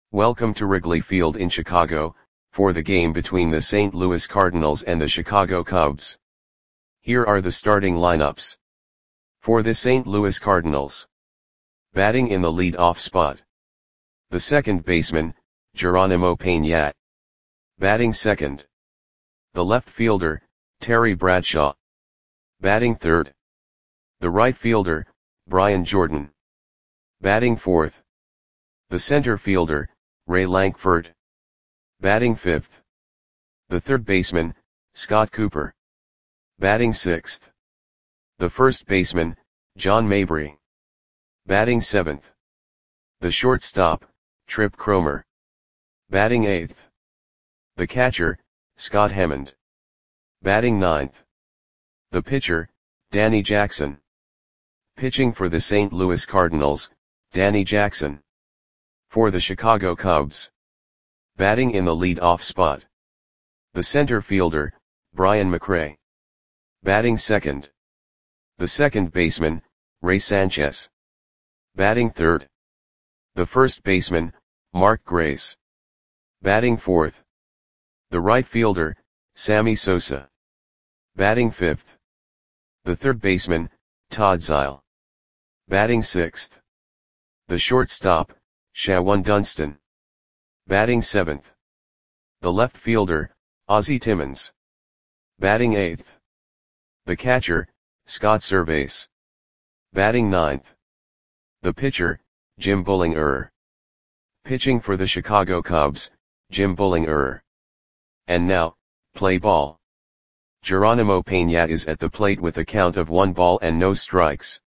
Welcome to Wrigley Field in Chicago, for the game between the St. Louis Cardinals and the Chicago Cubs. Here are the starting lineups. For the St. Louis Cardinals. Batting in the lead-off spot. The second baseman, Geronimo Peña. Batting second. The left fielder, Terry Bradshaw. Batting third. The right fielder, Brian Jordan. Batting fourth. The center fielder, Ray Lankford. Batting fifth. The third baseman, Scott Cooper. Batting sixth. The first baseman, John Mabry. Batting seventh. The shortstop, Trip Cromer. Batting eighth. The catcher, Scott Hammond. Batting ninth. The pitcher, Danny Jackson. Pitching for the St. Louis Cardinals, Danny Jackson. For the Chicago Cubs. Batting in the lead-off spot. The center fielder, Brian McRae. Batting second. The second baseman, Ray Sanchez. Batting third. The first baseman, Mark Grace. Batting fourth. The right fielder, Sammy Sosa. Batting fifth. The third baseman, Todd Zeile. Batting sixth. The shortstop, Shawon Dunston. Batting seventh. The left fielder, Ozzie Timmons. Batting eighth. The catcher, Scott Servais. Batting ninth. The pitcher, Jim Bullinger. Pitching for the Chicago Cubs, Jim Bullinger. And now, play ball. Geronimo Peña is at the plate with a count of 1 ball and no strikes.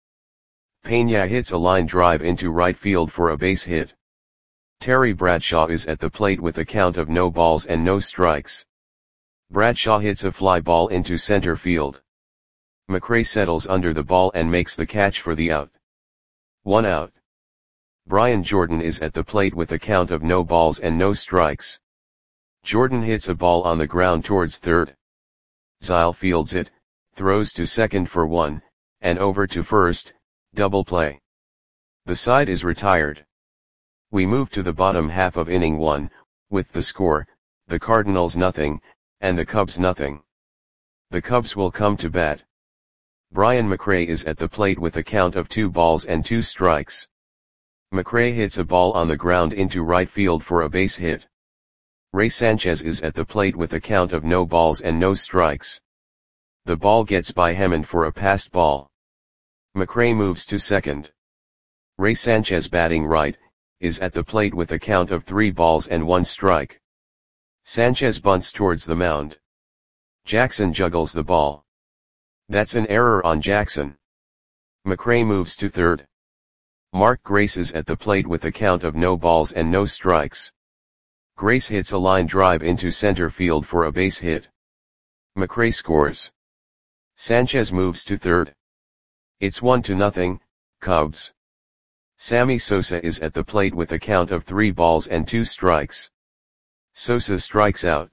Peña hits a line drive into right field for a base hit. Terry Bradshaw is at the plate with a count of no balls and no strikes. Bradshaw hits a fly ball into center field. McRae settles under the ball and makes the catch for the out. 1 out. Brian Jordan is at the plate with a count of no balls and no strikes. Jordan hits a ball on the ground towards third. Zeile fields it, throws to second for 1, and over to first, double play. The side is retired. We move to the bottom half of inning 1, with the score, the Cardinals nothing, and the Cubs nothing. The Cubs will come to bat. Brian McRae is at the plate with a count of 2 balls and 2 strikes. McRae hits a ball on the ground into right field for a base hit. Ray Sanchez is at the plate with a count of no balls and no strikes. The ball gets by Hammond for a passed ball. McRae moves to second. Ray Sanchez, batting right, is at the plate with a count of 3 balls and 1 strike. Sanchez bunts towards the mound. Jackson juggles the ball. That's an error on Jackson. McRae moves to third. Mark Grace is at the plate with a count of no balls and no strikes. Grace hits a line drive into center field for a base hit. McRae scores. Sanchez moves to third. It's 1-0, Cubs. Sammy Sosa is at the plate with a count of 3 balls and 2 strikes. Sosa strikes out.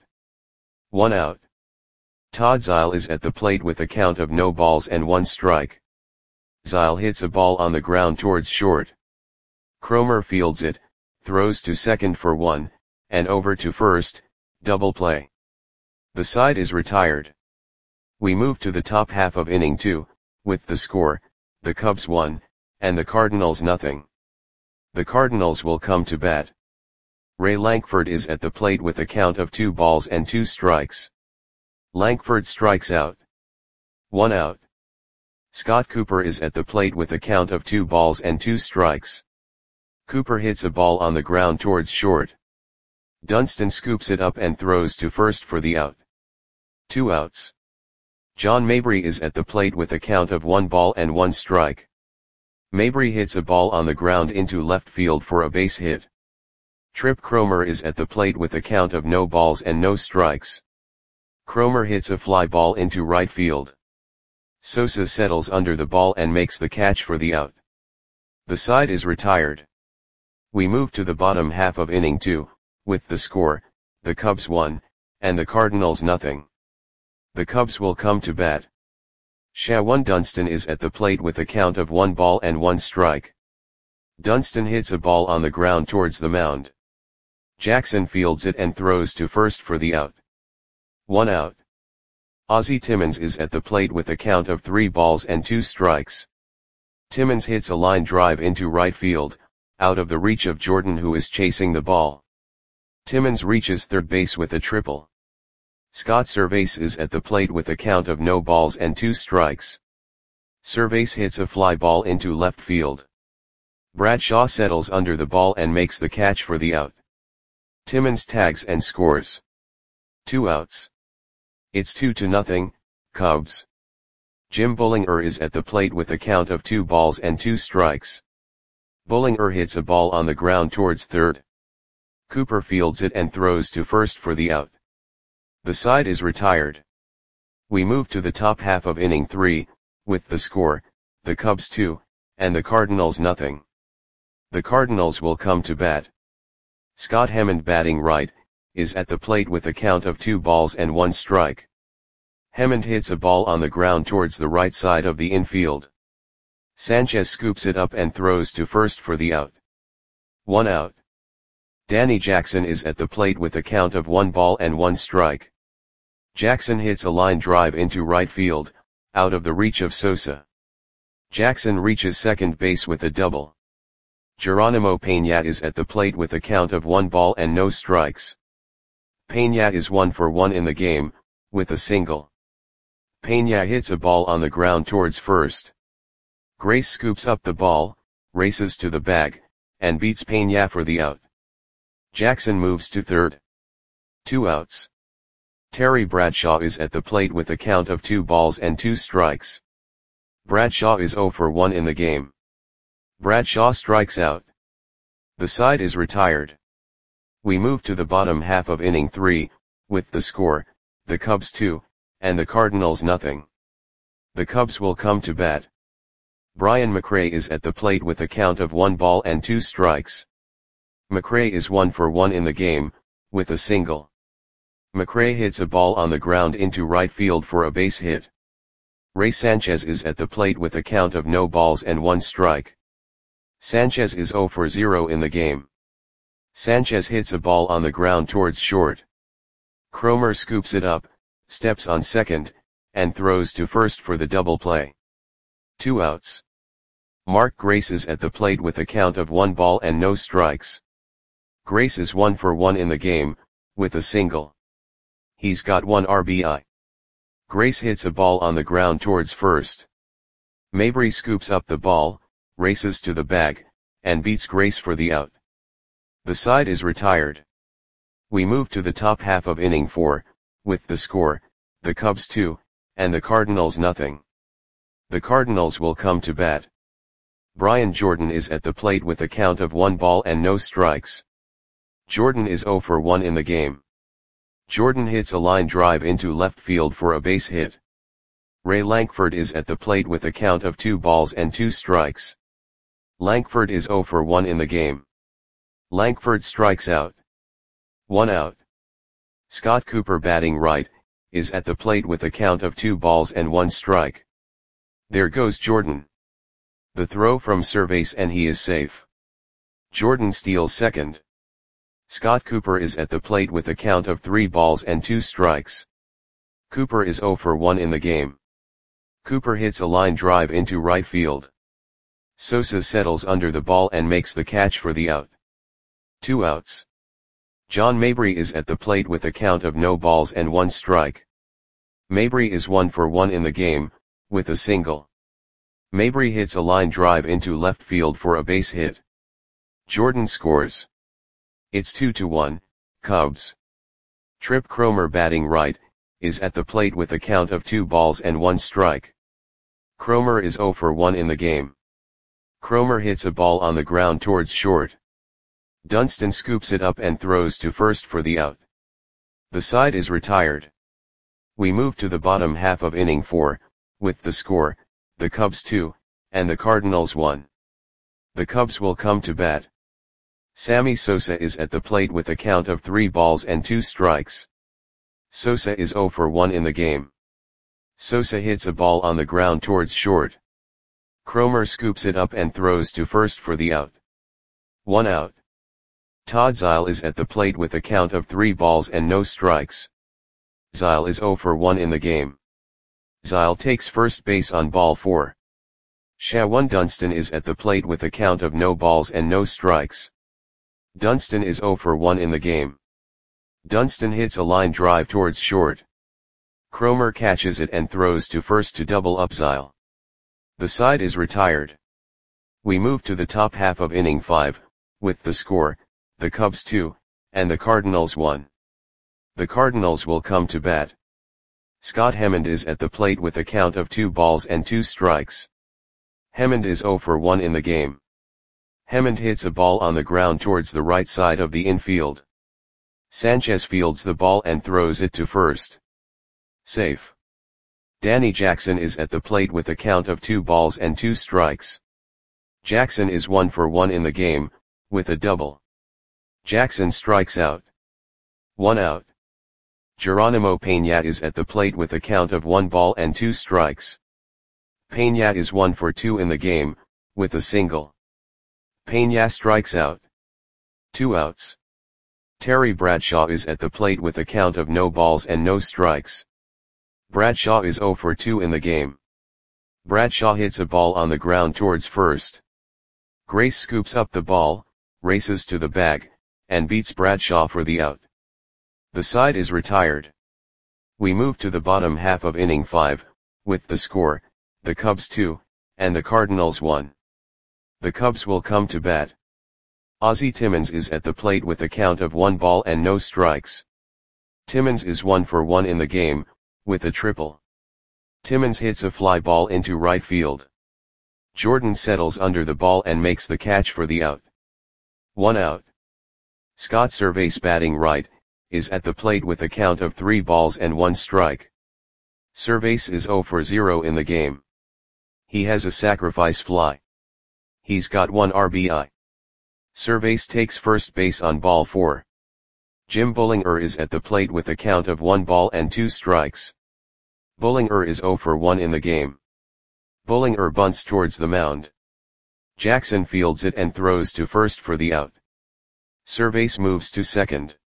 1 out. Todd Zeile is at the plate with a count of no balls and 1 strike. Zeile hits a ball on the ground towards short. Cromer fields it, throws to second for 1, and over to first, double play. The side is retired. We move to the top half of inning 2, with the score, the Cubs 1, and the Cardinals nothing. The Cardinals will come to bat. Ray Lankford is at the plate with a count of 2 balls and 2 strikes. Lankford strikes out. 1 out. Scott Cooper is at the plate with a count of 2 balls and 2 strikes. Cooper hits a ball on the ground towards short. Dunston scoops it up and throws to first for the out. 2 outs. John Mabry is at the plate with a count of 1 ball and 1 strike. Mabry hits a ball on the ground into left field for a base hit. Trip Cromer is at the plate with a count of no balls and no strikes. Cromer hits a fly ball into right field. Sosa settles under the ball and makes the catch for the out. The side is retired. We move to the bottom half of inning 2, with the score, the Cubs 1, and the Cardinals nothing. The Cubs will come to bat. Shawon Dunston is at the plate with a count of 1 ball and 1 strike. Dunston hits a ball on the ground towards the mound. Jackson fields it and throws to first for the out. 1 out. Ozzie Timmons is at the plate with a count of 3 balls and 2 strikes. Timmons hits a line drive into right field, out of the reach of Jordan, who is chasing the ball. Timmons reaches third base with a triple. Scott Servais is at the plate with a count of no balls and 2 strikes. Servais hits a fly ball into left field. Bradshaw settles under the ball and makes the catch for the out. Timmons tags and scores. 2 outs. It's 2-0, Cubs. Jim Bullinger is at the plate with a count of 2 balls and 2 strikes. Bullinger hits a ball on the ground towards third. Cooper fields it and throws to first for the out. The side is retired. We move to the top half of inning 3, with the score, the Cubs 2, and the Cardinals nothing. The Cardinals will come to bat. Scott Hammond, batting right, is at the plate with a count of 2 balls and 1 strike. Hammond hits a ball on the ground towards the right side of the infield. Sanchez scoops it up and throws to first for the out. 1 out. Danny Jackson is at the plate with a count of 1 ball and 1 strike. Jackson hits a line drive into right field, out of the reach of Sosa. Jackson reaches second base with a double. Geronimo Peña is at the plate with a count of 1 ball and no strikes. Peña is 1 for 1 in the game, with a single. Peña hits a ball on the ground towards first. Grace scoops up the ball, races to the bag, and beats Peña for the out. Jackson moves to third. 2 outs. Terry Bradshaw is at the plate with a count of 2 balls and 2 strikes. Bradshaw is 0 for 1 in the game. Bradshaw strikes out. The side is retired. We move to the bottom half of inning 3, with the score, the Cubs 2, and the Cardinals nothing. The Cubs will come to bat. Brian McRae is at the plate with a count of 1 ball and 2 strikes. McRae is 1 for 1 in the game, with a single. McRae hits a ball on the ground into right field for a base hit. Ray Sanchez is at the plate with a count of no balls and 1 strike. Sanchez is 0 for 0 in the game. Sanchez hits a ball on the ground towards short. Cromer scoops it up, steps on second, and throws to first for the double play. 2 outs. Mark Grace is at the plate with a count of 1 ball and no strikes. Grace is 1 for 1 in the game, with a single. He's got 1 RBI. Grace hits a ball on the ground towards first. Mabry scoops up the ball, races to the bag, and beats Grace for the out. The side is retired. We move to the top half of inning 4, with the score, the Cubs 2, and the Cardinals nothing. The Cardinals will come to bat. Brian Jordan is at the plate with a count of 1 ball and no strikes. Jordan is 0 for 1 in the game. Jordan hits a line drive into left field for a base hit. Ray Lankford is at the plate with a count of 2 balls and 2 strikes. Lankford is 0 for 1 in the game. Lankford strikes out. 1 out. Scott Cooper, batting right, is at the plate with a count of 2 balls and 1 strike. There goes Jordan. The throw from Servais and he is safe. Jordan steals second. Scott Cooper is at the plate with a count of 3 balls and 2 strikes. Cooper is 0 for 1 in the game. Cooper hits a line drive into right field. Sosa settles under the ball and makes the catch for the out. 2 outs. John Mabry is at the plate with a count of no balls and 1 strike. Mabry is 1 for 1 in the game, with a single. Mabry hits a line drive into left field for a base hit. Jordan scores. It's 2-1, Cubs. Trip Cromer, batting right, is at the plate with a count of 2 balls and 1 strike. Cromer is 0 for 1 in the game. Cromer hits a ball on the ground towards short. Dunston scoops it up and throws to first for the out. The side is retired. We move to the bottom half of inning 4, with the score, the Cubs 2, and the Cardinals 1. The Cubs will come to bat. Sammy Sosa is at the plate with a count of 3 balls and 2 strikes. Sosa is 0 for 1 in the game. Sosa hits a ball on the ground towards short. Cromer scoops it up and throws to first for the out. 1 out. Todd Zeile is at the plate with a count of 3 balls and no strikes. Zeile is 0 for 1 in the game. Zeile takes first base on ball 4. Shawan Dunston is at the plate with a count of no balls and no strikes. Dunston is 0 for 1 in the game. Dunston hits a line drive towards short. Cromer catches it and throws to first to double up Zeile. The side is retired. We move to the top half of inning 5, with the score, the Cubs 2, and the Cardinals 1. The Cardinals will come to bat. Scott Hemond is at the plate with a count of 2 balls and 2 strikes. Hemond is 0 for 1 in the game. Hemond hits a ball on the ground towards the right side of the infield. Sanchez fields the ball and throws it to first. Safe. Danny Jackson is at the plate with a count of 2 balls and 2 strikes. Jackson is 1 for 1 in the game, with a double. Jackson strikes out. 1 out. Geronimo Peña is at the plate with a count of 1 ball and 2 strikes. Peña is 1 for 2 in the game, with a single. Peña strikes out. 2 outs. Terry Bradshaw is at the plate with a count of no balls and no strikes. Bradshaw is 0 for 2 in the game. Bradshaw hits a ball on the ground towards first. Grace scoops up the ball, races to the bag, and beats Bradshaw for the out. The side is retired. We move to the bottom half of inning 5, with the score, the Cubs 2, and the Cardinals 1. The Cubs will come to bat. Ozzie Timmons is at the plate with a count of 1 ball and no strikes. Timmons is 1 for 1 in the game, with a triple. Timmons hits a fly ball into right field. Jordan settles under the ball and makes the catch for the out. 1 out. Scott Servais, batting right, is at the plate with a count of 3 balls and 1 strike. Servais is 0 for 0 in the game. He has a sacrifice fly. He's got 1 RBI. Servais takes first base on ball 4. Jim Bullinger is at the plate with a count of 1 ball and 2 strikes. Bullinger is 0 for 1 in the game. Bullinger bunts towards the mound. Jackson fields it and throws to first for the out. Servais moves to second.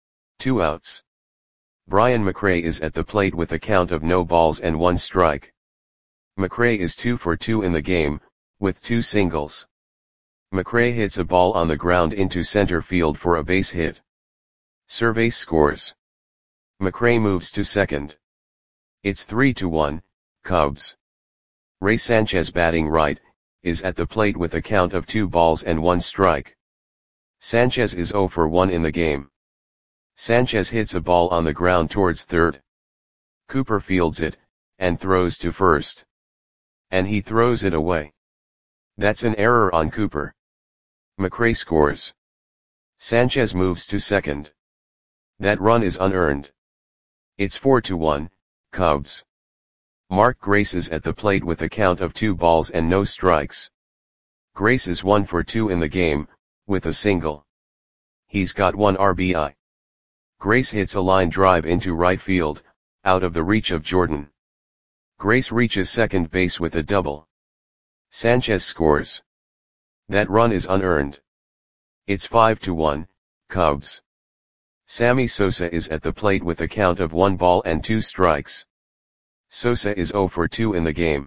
2 outs. Brian McRae is at the plate with a count of no balls and 1 strike. McRae is 2 for 2 in the game, with 2 singles. McRae hits a ball on the ground into center field for a base hit. Servais scores. McRae moves to second. It's 3-1, Cubs. Ray Sanchez, batting right, is at the plate with a count of 2 balls and 1 strike. Sanchez is 0 for 1 in the game. Sanchez hits a ball on the ground towards third. Cooper fields it, and throws to first. And he throws it away. That's an error on Cooper. McRae scores. Sanchez moves to second. That run is unearned. It's 4-1, Cubs. Mark Grace is at the plate with a count of 2 balls and no strikes. Grace is 1 for 2 in the game, with a single. He's got 1 RBI. Grace hits a line drive into right field, out of the reach of Jordan. Grace reaches second base with a double. Sanchez scores. That run is unearned. It's 5-1, Cubs. Sammy Sosa is at the plate with a count of 1 ball and 2 strikes. Sosa is 0 for 2 in the game.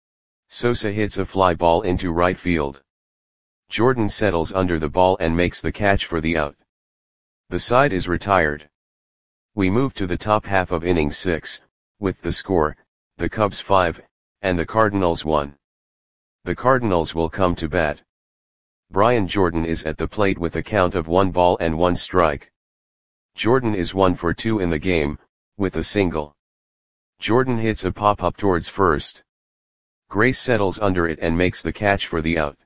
Sosa hits a fly ball into right field. Jordan settles under the ball and makes the catch for the out. The side is retired. We move to the top half of inning 6, with the score, the Cubs 5, and the Cardinals 1. The Cardinals will come to bat. Brian Jordan is at the plate with a count of 1 ball and 1 strike. Jordan is 1 for 2 in the game, with a single. Jordan hits a pop-up towards first. Grace settles under it and makes the catch for the out.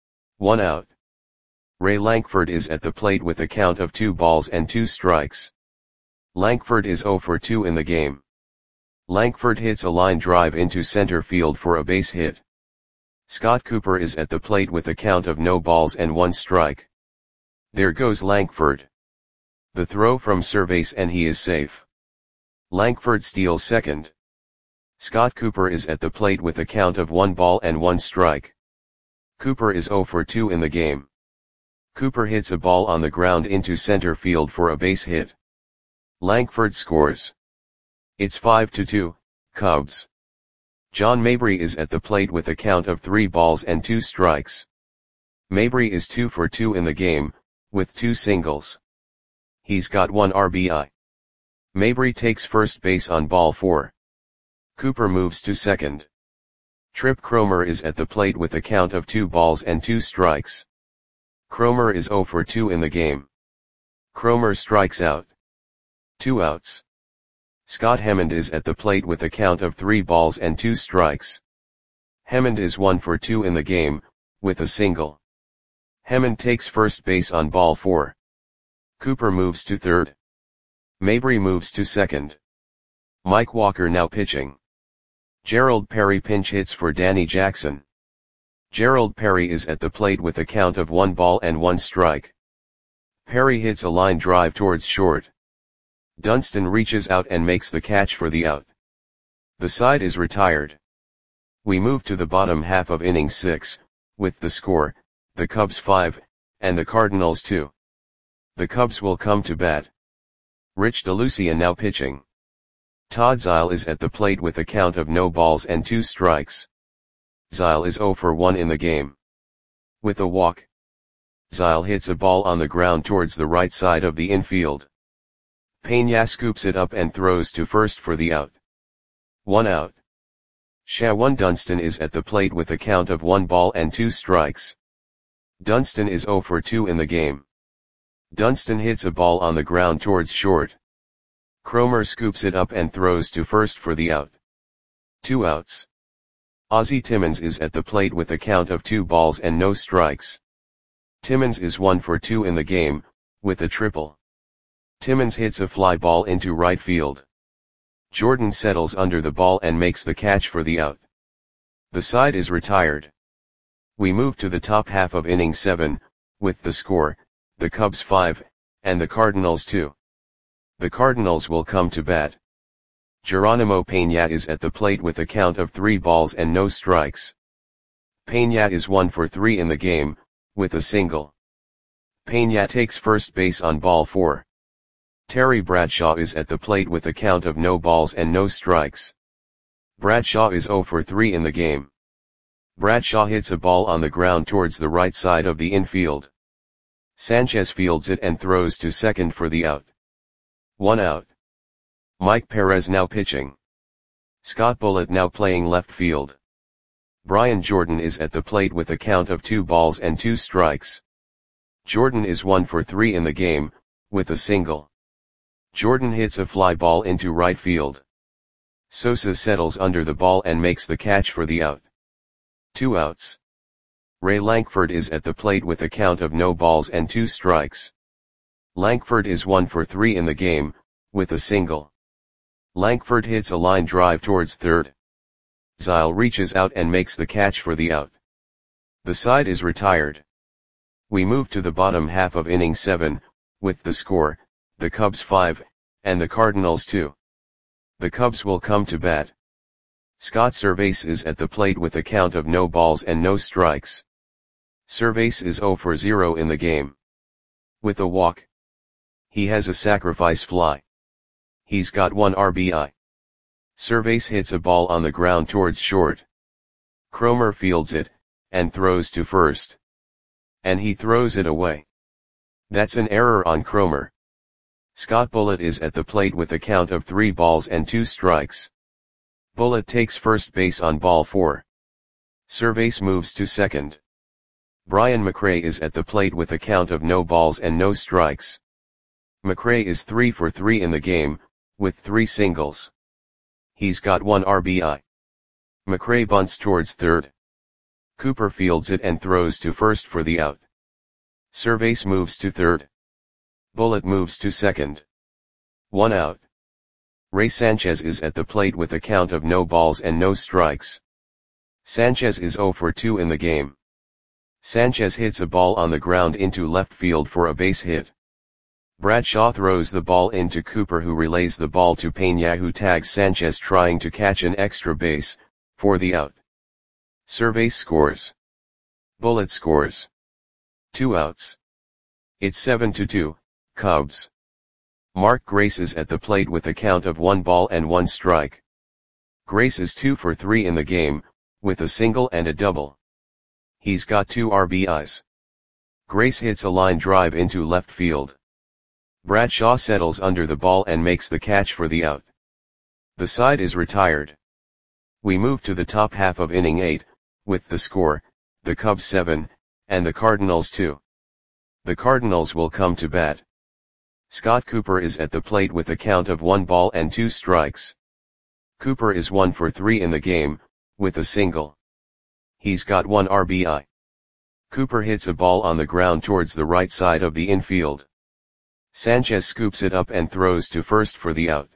1 out. Ray Lankford is at the plate with a count of 2 balls and 2 strikes. Lankford is 0 for 2 in the game. Lankford hits a line drive into center field for a base hit. Scott Cooper is at the plate with a count of no balls and 1 strike. There goes Lankford. The throw from Servais and he is safe. Lankford steals second. Scott Cooper is at the plate with a count of 1 ball and 1 strike. Cooper is 0 for 2 in the game. Cooper hits a ball on the ground into center field for a base hit. Lankford scores. It's 5-2, Cubs. John Mabry is at the plate with a count of 3 balls and 2 strikes. Mabry is 2 for 2 in the game, with 2 singles. He's got 1 RBI. Mabry takes first base on ball 4. Cooper moves to second. Trip Cromer is at the plate with a count of 2 balls and 2 strikes. Cromer is 0 for 2 in the game. Cromer strikes out. 2 outs. Scott Hemmond is at the plate with a count of 3 balls and 2 strikes. Hemmond is 1 for 2 in the game, with a single. Hemmond takes first base on ball 4. Cooper moves to third. Mabry moves to second. Mike Walker now pitching. Gerald Perry pinch hits for Danny Jackson. Gerald Perry is at the plate with a count of 1 ball and 1 strike. Perry hits a line drive towards short. Dunston reaches out and makes the catch for the out. The side is retired. We move to the bottom half of inning 6, with the score, the Cubs 5, and the Cardinals 2. The Cubs will come to bat. Rich DeLucia now pitching. Todd Zeile is at the plate with a count of no balls and 2 strikes. Zeile is 0 for 1 in the game. With a walk. Zeile hits a ball on the ground towards the right side of the infield. Peña scoops it up and throws to first for the out. 1 out. Shawan Dunston is at the plate with a count of 1 ball and 2 strikes. Dunston is 0 for 2 in the game. Dunston hits a ball on the ground towards short. Cromer scoops it up and throws to first for the out. 2 outs. Ozzie Timmons is at the plate with a count of 2 balls and no strikes. Timmons is 1 for 2 in the game, with a triple. Timmons hits a fly ball into right field. Jordan settles under the ball and makes the catch for the out. The side is retired. We move to the top half of inning 7, with the score, the Cubs 5, and the Cardinals 2. The Cardinals will come to bat. Geronimo Peña is at the plate with a count of 3 balls and no strikes. Peña is 1 for 3 in the game, with a single. Peña takes first base on ball 4. Terry Bradshaw is at the plate with a count of no balls and no strikes. Bradshaw is 0 for 3 in the game. Bradshaw hits a ball on the ground towards the right side of the infield. Sanchez fields it and throws to second for the out. 1 out. Mike Perez now pitching. Scott Bullitt now playing left field. Brian Jordan is at the plate with a count of 2 balls and 2 strikes. Jordan is 1 for 3 in the game, with a single. Jordan hits a fly ball into right field. Sosa settles under the ball and makes the catch for the out. 2 outs. Ray Lankford is at the plate with a count of no balls and 2 strikes. Lankford is 1 for 3 in the game, with a single. Lankford hits a line drive towards third. Zeile reaches out and makes the catch for the out. The side is retired. We move to the bottom half of inning 7, with the score, the Cubs 5, and the Cardinals 2. The Cubs will come to bat. Scott Servais is at the plate with a count of no balls and no strikes. Servais is 0 for 0 in the game. With a walk. He has a sacrifice fly. He's got 1 RBI. Servais hits a ball on the ground towards short. Cromer fields it, and throws to first. And he throws it away. That's an error on Cromer. Scott Bullitt is at the plate with a count of 3 balls and 2 strikes. Bullitt takes first base on ball 4. Servais moves to second. Brian McRae is at the plate with a count of no balls and no strikes. McRae is 3 for 3 in the game, with 3 singles. He's got 1 RBI. McRae bunts towards third. Cooper fields it and throws to first for the out. Servais moves to third. Bullitt moves to second. 1 out. Ray Sanchez is at the plate with a count of no balls and no strikes. Sanchez is 0 for 2 in the game. Sanchez hits a ball on the ground into left field for a base hit. Bradshaw throws the ball into Cooper, who relays the ball to Peña, who tags Sanchez trying to catch an extra base, for the out. Servais scores. Bullitt scores. 2 outs. It's 7-2, Cubs. Mark Grace is at the plate with a count of 1 ball and 1 strike. Grace is 2 for 3 in the game, with a single and a double. He's got 2 RBIs. Grace hits a line drive into left field. Bradshaw settles under the ball and makes the catch for the out. The side is retired. We move to the top half of inning 8, with the score, the Cubs 7, and the Cardinals 2. The Cardinals will come to bat. Scott Cooper is at the plate with a count of 1 ball and 2 strikes. Cooper is 1 for 3 in the game, with a single. He's got 1 RBI. Cooper hits a ball on the ground towards the right side of the infield. Sanchez scoops it up and throws to first for the out.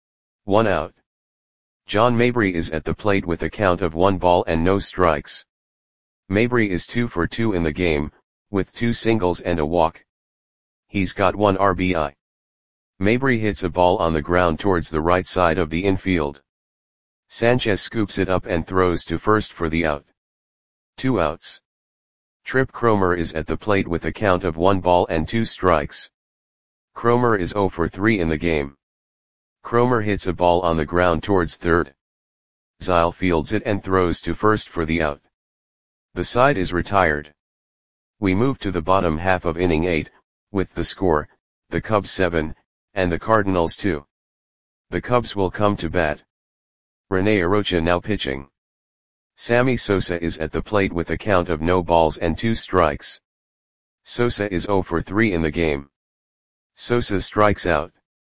1 out. John Mabry is at the plate with a count of 1 ball and no strikes. Mabry is 2 for 2 in the game, with 2 singles and a walk. He's got 1 RBI. Mabry hits a ball on the ground towards the right side of the infield. Sanchez scoops it up and throws to first for the out. 2 outs. Trip Cromer is at the plate with a count of 1 ball and 2 strikes. Cromer is 0 for 3 in the game. Cromer hits a ball on the ground towards third. Zile fields it and throws to first for the out. The side is retired. We move to the bottom half of inning 8, with the score, the Cubs 7, and the Cardinals 2. The Cubs will come to bat. Rene Arocha now pitching. Sammy Sosa is at the plate with a count of no balls and 2 strikes. Sosa is 0 for 3 in the game. Sosa strikes out.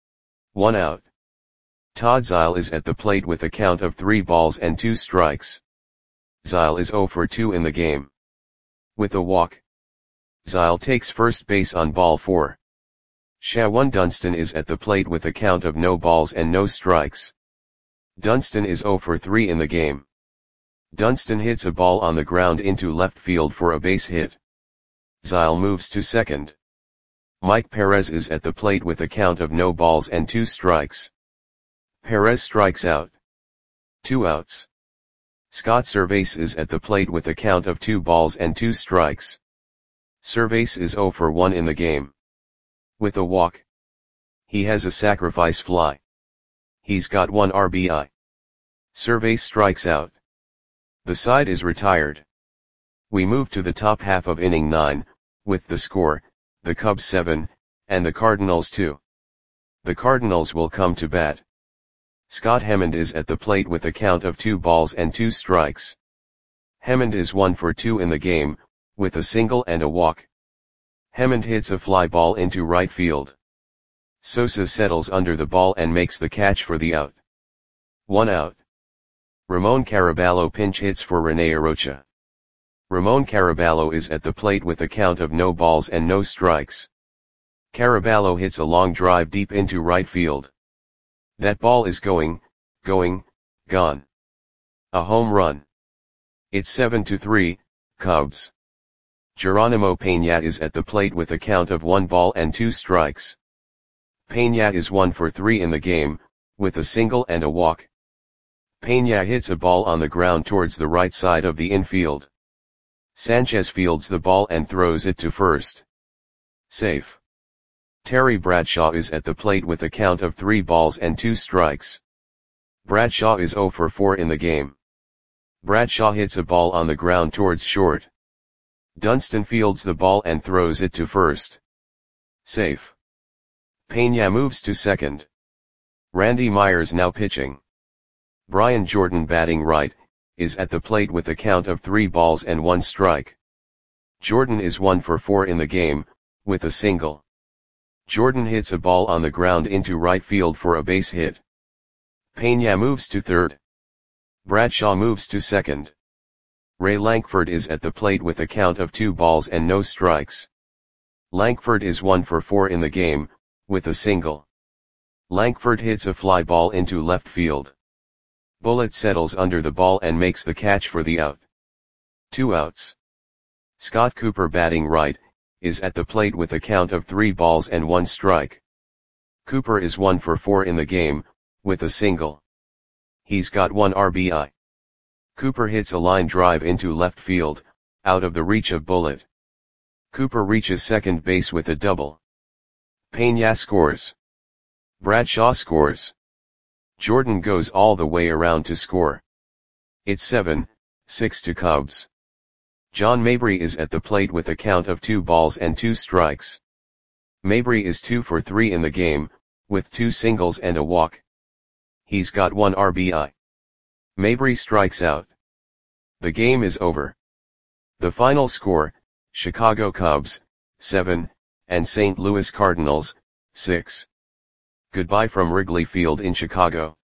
1 out. Todd Zile is at the plate with a count of 3 balls and 2 strikes. Zile is 0 for 2 in the game. With a walk. Zile takes first base on ball 4. Shawan Dunston is at the plate with a count of no balls and no strikes. Dunston is 0 for 3 in the game. Dunston hits a ball on the ground into left field for a base hit. Zile moves to second. Mike Perez is at the plate with a count of no balls and 2 strikes. Perez strikes out. 2 outs. Scott Servais is at the plate with a count of 2 balls and 2 strikes. Servais is 0 for 1 in the game. With a walk. He has a sacrifice fly. He's got 1 RBI. Servais strikes out. The side is retired. We move to the top half of inning 9, with the score, the Cubs 7, and the Cardinals 2. The Cardinals will come to bat. Scott Hemond is at the plate with a count of 2 balls and 2 strikes. Hemond is 1 for 2 in the game, with a single and a walk. Hemond hits a fly ball into right field. Sosa settles under the ball and makes the catch for the out. 1 out. Ramon Caraballo pinch hits for Rene Arocha. Ramon Caraballo is at the plate with a count of no balls and no strikes. Caraballo hits a long drive deep into right field. That ball is gone. A home run. It's 7-3, Cubs. Geronimo Peña is at the plate with a count of 1 ball and 2 strikes. Peña is 1 for 3 in the game, with a single and a walk. Peña hits a ball on the ground towards the right side of the infield. Sanchez fields the ball and throws it to first. Safe. Terry Bradshaw is at the plate with a count of 3 balls and 2 strikes. Bradshaw is 0 for 4 in the game. Bradshaw hits a ball on the ground towards short. Dunston fields the ball and throws it to first. Safe. Peña moves to second. Randy Myers now pitching. Brian Jordan batting right, is at the plate with a count of 3 balls and 1 strike. Jordan is 1 for 4 in the game, with a single. Jordan hits a ball on the ground into right field for a base hit. Peña moves to third. Bradshaw moves to second. Ray Lankford is at the plate with a count of 2 balls and no strikes. Lankford is 1 for 4 in the game, with a single. Lankford hits a fly ball into left field. Bullitt settles under the ball and makes the catch for the out. 2 outs. Scott Cooper batting right, is at the plate with a count of 3 balls and 1 strike. Cooper is 1 for 4 in the game, with a single. He's got 1 RBI. Cooper hits a line drive into left field, out of the reach of Bullitt. Cooper reaches second base with a double. Peña scores. Bradshaw scores. Jordan goes all the way around to score. It's 7-6 to Cubs. John Mabry is at the plate with a count of 2 balls and 2 strikes. Mabry is 2 for 3 in the game, with 2 singles and a walk. He's got 1 RBI. Mabry strikes out. The game is over. The final score, Chicago Cubs, 7, and St. Louis Cardinals, 6. Goodbye from Wrigley Field in Chicago.